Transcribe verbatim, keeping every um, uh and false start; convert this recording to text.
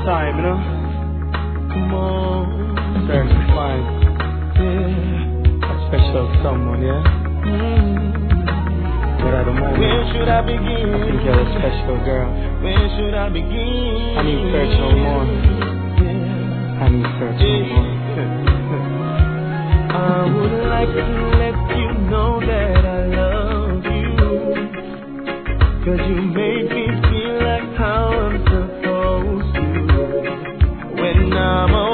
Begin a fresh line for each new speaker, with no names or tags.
time, you know. Come on. Search to find. Yeah. A special someone, yeah. Mm-hmm. But at the moment, where should I begin? I think you're a special girl. Where should I begin? I need search no more. Yeah. I need search no more. I would like to let you know that I love you, 'cause you made me feel like how I'm supposed to when I'm away.